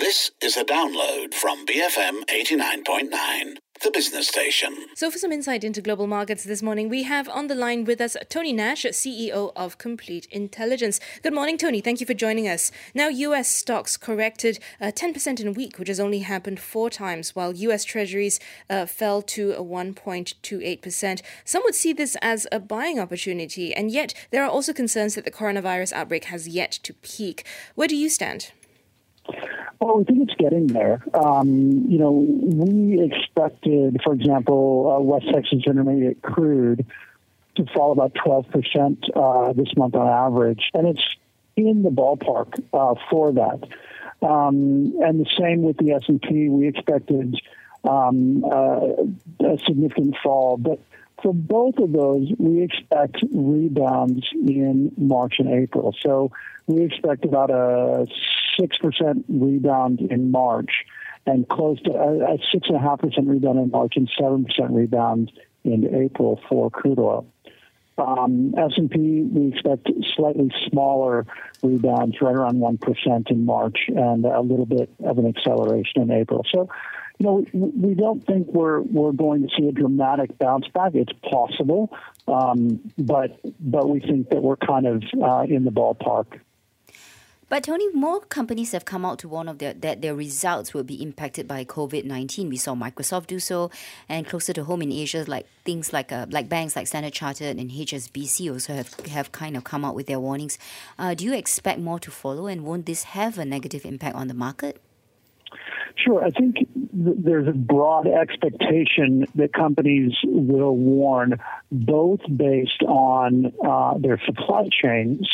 This is a download from BFM 89.9, the business station. So for some insight into global markets this morning, we have on the line with us Tony Nash, CEO of Complete Intelligence. Good morning, Tony. Thank you for joining us. Now, US stocks corrected 10% in a week, which has only happened 4 times, while US Treasuries fell to 1.28%. Some would see this as a buying opportunity, and yet there are also concerns that the coronavirus outbreak has yet to peak. Where do you stand? Well, I think it's getting there. We expected, for example, West Texas Intermediate crude to fall about 12% this month on average, and it's in the ballpark for that. And the same with the S&P. We expected a significant fall, but for both of those, we expect rebounds in March and April. So we expect about a 6% rebound in March and close to a 6.5% rebound in March and 7% rebound in April for crude oil. S&P, we expect slightly smaller rebounds, right around 1% in March, and a little bit of an acceleration in April. So, we don't think we're going to see a dramatic bounce back. It's possible, but we think that we're kind of in the ballpark. But Tony, more companies have come out to warn that their results will be impacted by COVID-19. We saw Microsoft do so, and closer to home in Asia, things like banks like Standard Chartered and HSBC also have kind of come out with their warnings. Do you expect more to follow, and won't this have a negative impact on the market? Sure. I think there's a broad expectation that companies will warn, both based on their supply chains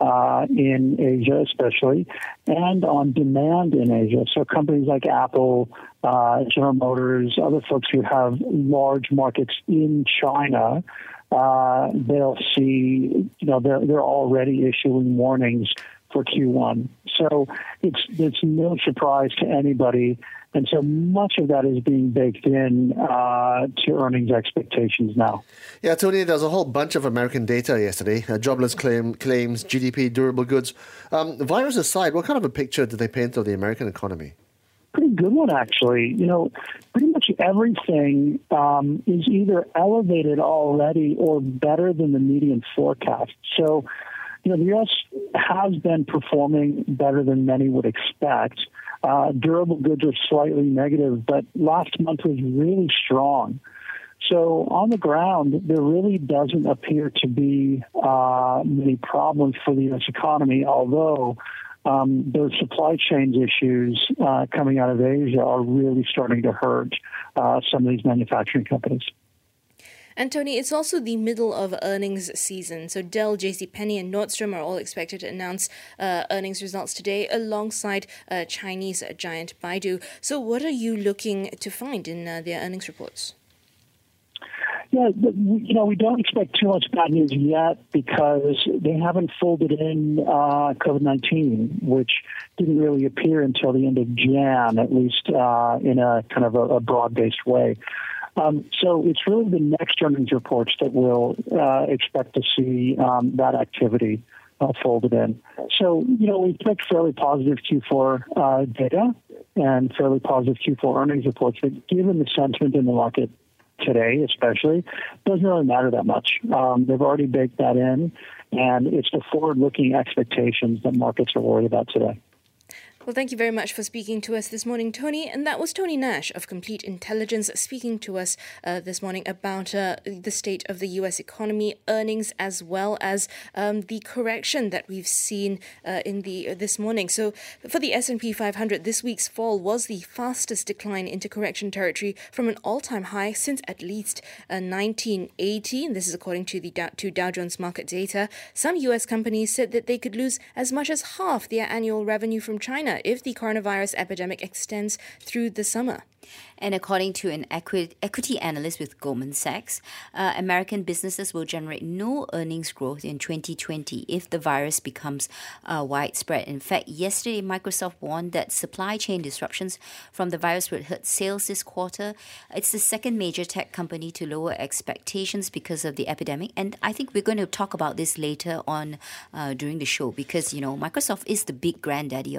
in Asia especially, and on demand in Asia. So companies like Apple, General Motors, other folks who have large markets in China, they'll see, they're already issuing warnings for Q1. So it's no surprise to anybody. And so much of that is being baked in to earnings expectations now. Yeah, Tony, there's a whole bunch of American data yesterday. Jobless claims, GDP, durable goods. Virus aside, what kind of a picture did they paint of the American economy? Pretty good one, actually. Pretty much everything is either elevated already or better than the median forecast. So, the U.S. has been performing better than many would expect. Durable goods are slightly negative, but last month was really strong. So on the ground, there really doesn't appear to be many problems for the U.S. economy, although those supply chain issues coming out of Asia are really starting to hurt some of these manufacturing companies. And Tony, it's also the middle of earnings season. So Dell, JCPenney and Nordstrom are all expected to announce earnings results today alongside Chinese giant Baidu. So what are you looking to find in their earnings reports? Yeah, we don't expect too much bad news yet because they haven't folded in COVID-19, which didn't really appear until the end of Jan, at least in a kind of a broad-based way. So it's really the next earnings reports that we'll expect to see that activity folded in. So, we expect fairly positive Q4 data and fairly positive Q4 earnings reports, but given the sentiment in the market today especially, it doesn't really matter that much. They've already baked that in, and it's the forward-looking expectations that markets are worried about today. Well, thank you very much for speaking to us this morning, Tony. And that was Tony Nash of Complete Intelligence speaking to us this morning about the state of the U.S. economy, earnings, as well as the correction that we've seen this morning. So for the S&P 500, this week's fall was the fastest decline into correction territory from an all-time high since at least 1980. And this is according to Dow Jones market data. Some U.S. companies said that they could lose as much as half their annual revenue from China if the coronavirus epidemic extends through the summer. And according to an equity analyst with Goldman Sachs, American businesses will generate no earnings growth in 2020 if the virus becomes widespread. In fact, yesterday, Microsoft warned that supply chain disruptions from the virus would hurt sales this quarter. It's the second major tech company to lower expectations because of the epidemic. And I think we're going to talk about this later on during the show because, Microsoft is the big granddaddy of tech companies.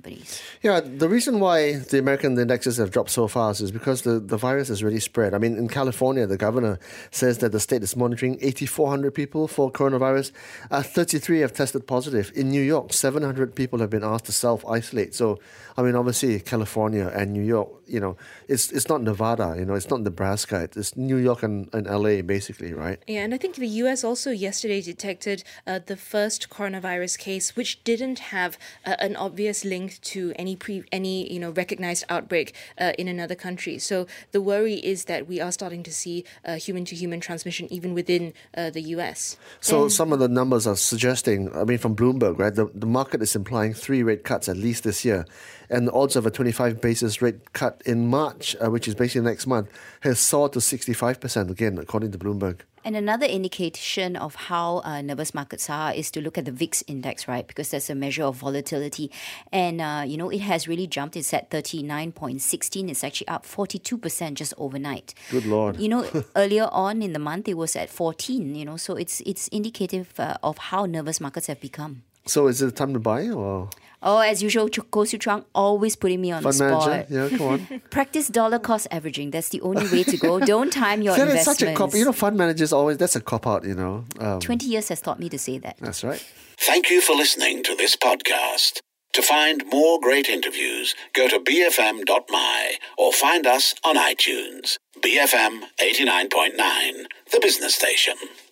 companies. Yeah, the reason why the American indexes have dropped so fast is because the virus has really spread. I mean, in California, the governor says that the state is monitoring 8,400 people for coronavirus. 33 have tested positive. In New York, 700 people have been asked to self-isolate. So, I mean, obviously, California and New York, it's not Nevada, it's not Nebraska. It's New York and LA, basically, right? Yeah, and I think the US also yesterday detected the first coronavirus case, which didn't have an obvious link to any recognized outbreak in another country. So the worry is that we are starting to see human-to-human transmission even within the US. So some of the numbers are suggesting, from Bloomberg, right, the market is implying 3 rate cuts at least this year. And the odds of a 25 basis rate cut in March, which is basically next month, has soared to 65% again, according to Bloomberg. And another indication of how nervous markets are is to look at the VIX index, right? Because that's a measure of volatility. And, it has really jumped. It's at 39.16. It's actually up 42% just overnight. Good Lord. Earlier on in the month, it was at 14, so it's indicative of how nervous markets have become. So is it time to buy or...? Oh, as usual, Koh Siu Chuang always putting me on the spot. Fund manager, yeah, come on. Practice dollar cost averaging. That's the only way to go. Don't time your investments. It's such a cop. Fund managers always, that's a cop-out, 20 years has taught me to say that. That's right. Thank you for listening to this podcast. To find more great interviews, go to bfm.my or find us on iTunes. BFM 89.9, the business station.